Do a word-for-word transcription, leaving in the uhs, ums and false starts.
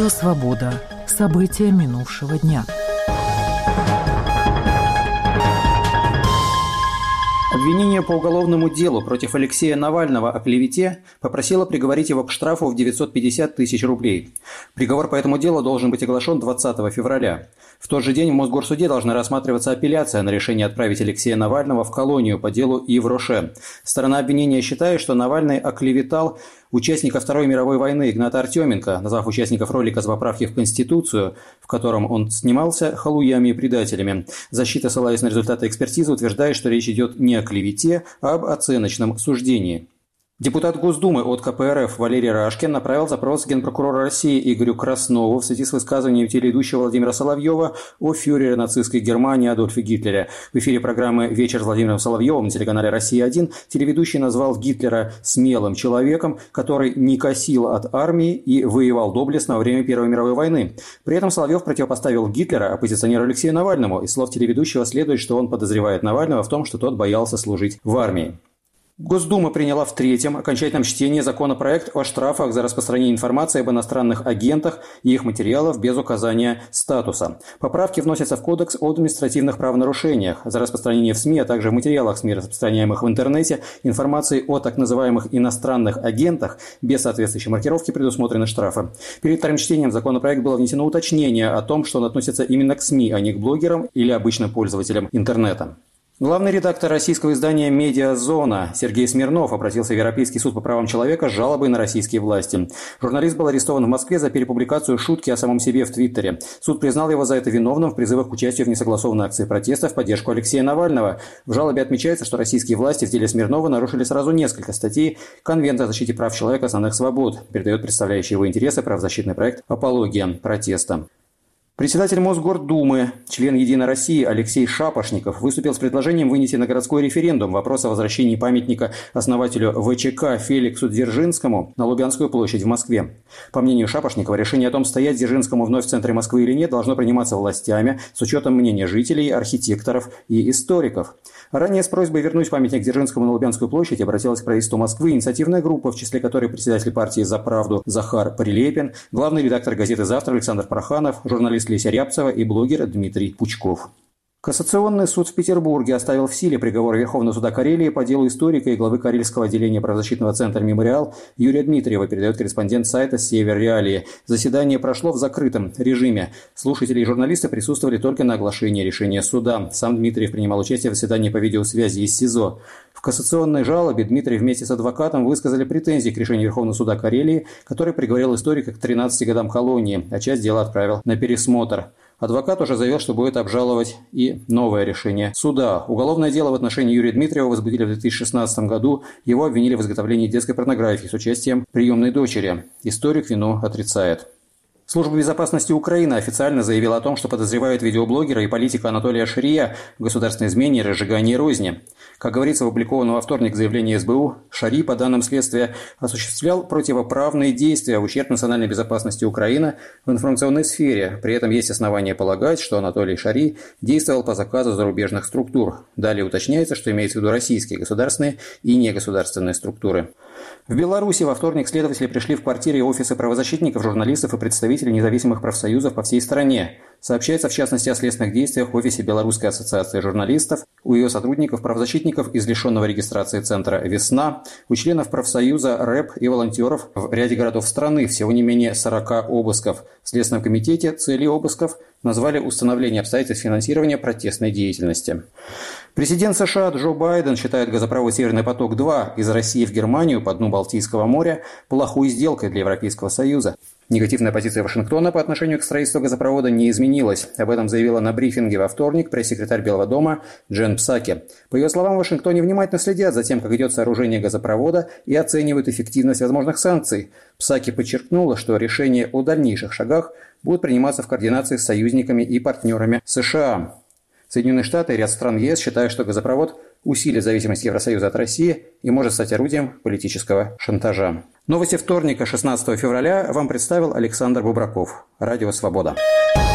Радио «Свобода». События минувшего дня. Обвинение по уголовному делу против Алексея Навального о клевете попросило приговорить его к штрафу в девятьсот пятьдесят тысяч рублей. Приговор по этому делу должен быть оглашен двадцатого февраля. В тот же день в Мосгорсуде должна рассматриваться апелляция на решение отправить Алексея Навального в колонию по делу Ив Роше. Сторона обвинения считает, что Навальный оклеветал участника Второй мировой войны Игната Артеменко, назвав участников ролика с поправки в Конституцию, в котором он снимался, халуями и предателями. Защита, ссылаясь на результаты экспертизы, утверждает, что речь идет не о клевете, а об оценочном суждении. Депутат Госдумы от ка пэ эр эф Валерий Рашкин направил запрос генпрокурору России Игорю Краснову в связи с высказыванием телеведущего Владимира Соловьева о фюрере нацистской Германии Адольфе Гитлере. В эфире программы «Вечер с Владимиром Соловьевым» на телеканале «Россия-один» телеведущий назвал Гитлера смелым человеком, который не косил от армии и воевал доблестно во время Первой мировой войны. При этом Соловьев противопоставил Гитлера оппозиционеру Алексею Навальному. Из слов телеведущего следует, что он подозревает Навального в том, что тот боялся служить в армии. Госдума приняла в третьем окончательном чтении законопроект о штрафах за распространение информации об иностранных агентах и их материалов без указания статуса. Поправки вносятся в Кодекс о административных правонарушениях за распространение в СМИ, а также в материалах СМИ, распространяемых в интернете, информации о так называемых иностранных агентах без соответствующей маркировки предусмотрены штрафы. Перед вторым чтением в законопроект было внесено уточнение о том, что он относится именно к СМИ, а не к блогерам или обычным пользователям интернета. Главный редактор российского издания «Медиазона» Сергей Смирнов обратился в Европейский суд по правам человека с жалобой на российские власти. Журналист был арестован в Москве за перепубликацию шутки о самом себе в Твиттере. Суд признал его за это виновным в призывах к участию в несогласованной акции протеста в поддержку Алексея Навального. В жалобе отмечается, что российские власти в деле Смирнова нарушили сразу несколько статей Конвента о защите прав человека и основных свобод, передает представляющий его интересы правозащитный проект «Апология протеста». Председатель Мосгордумы, член «Единой России» Алексей Шапошников выступил с предложением вынести на городской референдум вопрос о возвращении памятника основателю вэ че ка Феликсу Дзержинскому на Лубянскую площадь в Москве. По мнению Шапошникова, решение о том, стоять Дзержинскому вновь в центре Москвы или нет, должно приниматься властями с учетом мнения жителей, архитекторов и историков. Ранее с просьбой вернуть памятник Дзержинскому на Лубянскую площадь обратилась к правительству Москвы инициативная группа, в числе которой председатель партии «За правду» Захар Прилепин, главный редактор газеты «Завтра» Александр Проханов, журналист Леся Рябцева и блогер Дмитрий Пучков. Кассационный суд в Петербурге оставил в силе приговор Верховного суда Карелии по делу историка и главы Карельского отделения правозащитного центра «Мемориал» Юрия Дмитриева, передает корреспондент сайта «Север Реалии». Заседание прошло в закрытом режиме. Слушатели и журналисты присутствовали только на оглашении решения суда. Сам Дмитриев принимал участие в заседании по видеосвязи из СИЗО. В кассационной жалобе Дмитриев вместе с адвокатом высказали претензии к решению Верховного суда Карелии, который приговорил историка к тринадцати годам колонии, а часть дела отправил на пересмотр. Адвокат уже заявил, что будет обжаловать и новое решение суда. Уголовное дело в отношении Юрия Дмитриева возбудили в две тысячи шестнадцатом году. Его обвинили в изготовлении детской порнографии с участием приемной дочери. Историк вину отрицает. Служба безопасности Украины официально заявила о том, что подозревает видеоблогера и политика Анатолия Шария в государственной измене и разжигании розни. Как говорится в опубликованном во вторник заявлении эс бэ у, Шари, по данным следствия, осуществлял противоправные действия в ущерб национальной безопасности Украины в информационной сфере. При этом есть основания полагать, что Анатолий Шари действовал по заказу зарубежных структур. Далее уточняется, что имеется в виду российские государственные и негосударственные структуры. В Беларуси во вторник следователи пришли в квартиры и офисы правозащитников, журналистов и представителей независимых профсоюзов по всей стране. Сообщается в частности о следственных действиях в офисе Белорусской ассоциации журналистов, у ее сотрудников правозащитников из лишенного регистрации центра «Весна», у членов профсоюза рэп и волонтеров в ряде городов страны, всего не менее сорока обысков. В Следственном комитете цели обысков назвали установление обстоятельств финансирования протестной деятельности. Президент США Джо Байден считает газопровод «Северный поток-два» из России в Германию по дну Балтийского моря плохой сделкой для Европейского Союза. Негативная позиция Вашингтона по отношению к строительству газопровода не изменилась. Об этом заявила на брифинге во вторник пресс-секретарь Белого дома Джен Псаки. По ее словам, в Вашингтоне внимательно следят за тем, как идет сооружение газопровода, и оценивают эффективность возможных санкций. Псаки подчеркнула, что решения о дальнейших шагах будут приниматься в координации с союзниками и партнерами США. Соединенные Штаты и ряд стран е эс считают, что газопровод усилит зависимость Евросоюза от России и может стать орудием политического шантажа. Новости вторника, шестнадцатого февраля, вам представил Александр Бубраков. Радио «Свобода».